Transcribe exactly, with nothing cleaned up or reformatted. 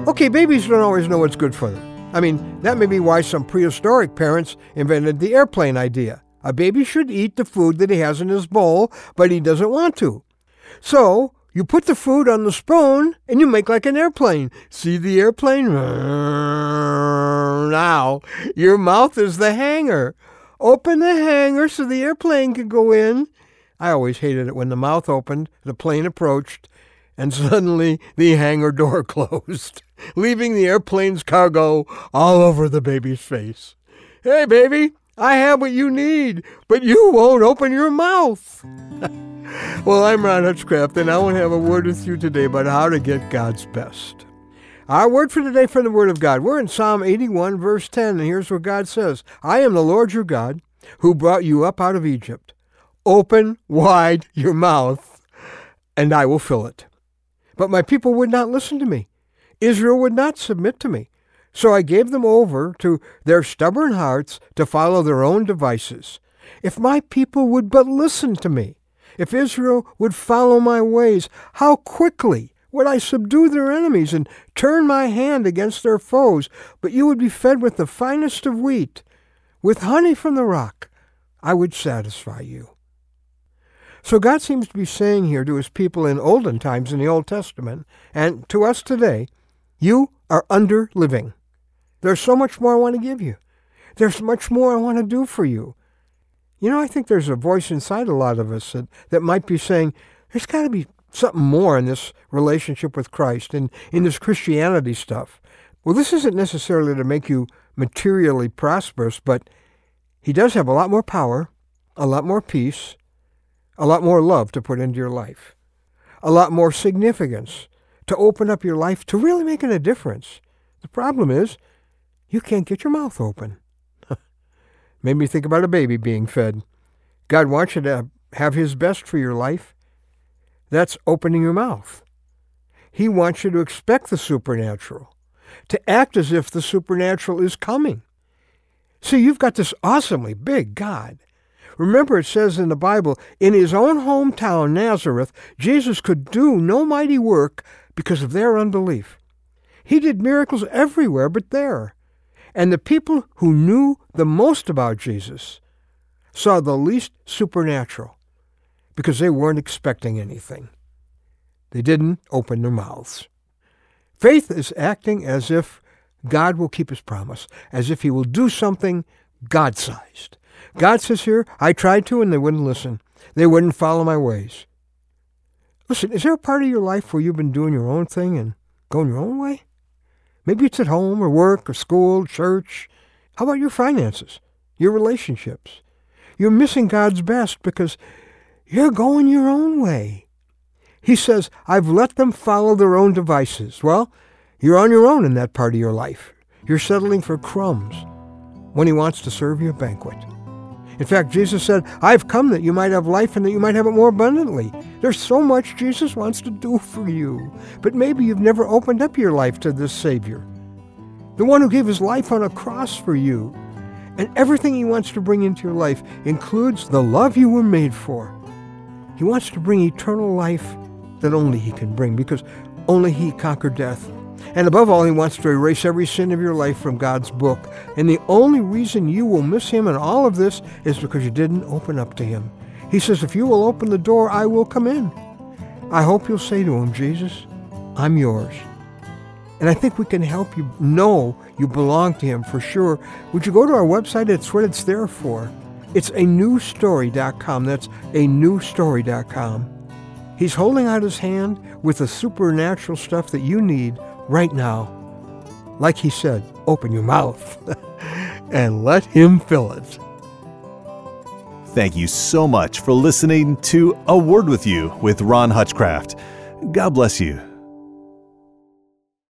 Okay, babies don't always know what's good for them. I mean, that may be why some prehistoric parents invented the airplane idea. A baby should eat the food that he has in his bowl, but he doesn't want to. So, you put the food on the spoon, and you make like an airplane. See the airplane? Now, your mouth is the hanger. Open the hanger so the airplane can go in. I always hated it when the mouth opened, the plane approached, and suddenly the hangar door closed, leaving the airplane's cargo all over the baby's face. Hey, baby, I have what you need, but you won't open your mouth. Well, I'm Ron Hutchcraft, and I want to have a word with you today about how to get God's best. Our word for today from the Word of God. We're in Psalm eighty-one, verse ten, and here's what God says. I am the Lord your God, who brought you up out of Egypt. Open wide your mouth, and I will fill it. But my people would not listen to me. Israel would not submit to me. So I gave them over to their stubborn hearts to follow their own devices. If my people would but listen to me, if Israel would follow my ways, how quickly would I subdue their enemies and turn my hand against their foes? But you would be fed with the finest of wheat. With honey from the rock, I would satisfy you. So God seems to be saying here to his people in olden times in the Old Testament, and to us today, you are under living. There's so much more I want to give you. There's much more I want to do for you. You know, I think there's a voice inside a lot of us that, that might be saying, there's got to be something more in this relationship with Christ and in this Christianity stuff. Well, this isn't necessarily to make you materially prosperous, but he does have a lot more power, a lot more peace, a lot more love to put into your life, a lot more significance to open up your life to really making a difference. The problem is, you can't get your mouth open. Made me think about a baby being fed. God wants you to have his best for your life. That's opening your mouth. He wants you to expect the supernatural, to act as if the supernatural is coming. See, you've got this awesomely big God. Remember, it says in the Bible, in his own hometown, Nazareth, Jesus could do no mighty work because of their unbelief. He did miracles everywhere but there. And the people who knew the most about Jesus saw the least supernatural because they weren't expecting anything. They didn't open their mouths. Faith is acting as if God will keep his promise, as if he will do something God-sized. God says here, I tried to and they wouldn't listen. They wouldn't follow my ways. Listen, is there a part of your life where you've been doing your own thing and going your own way? Maybe it's at home or work or school, church. How about your finances, your relationships? You're missing God's best because you're going your own way. He says, I've let them follow their own devices. Well, you're on your own in that part of your life. You're settling for crumbs when he wants to serve you a banquet. In fact, Jesus said, I've come that you might have life and that you might have it more abundantly. There's so much Jesus wants to do for you. But maybe you've never opened up your life to this Savior, the one who gave his life on a cross for you. And everything he wants to bring into your life includes the love you were made for. He wants to bring eternal life that only he can bring, because only he conquered death. And above all, he wants to erase every sin of your life from God's book. And the only reason you will miss him in all of this is because you didn't open up to him. He says, if you will open the door, I will come in. I hope you'll say to him, Jesus, I'm yours. And I think we can help you know you belong to him for sure. Would you go to our website? It's what it's there for. It's a new story dot com. That's a new story dot com. He's holding out his hand with the supernatural stuff that you need right now. Like he said, open your mouth and let him fill it. Thank you so much for listening to A Word With You with Ron Hutchcraft. God bless you.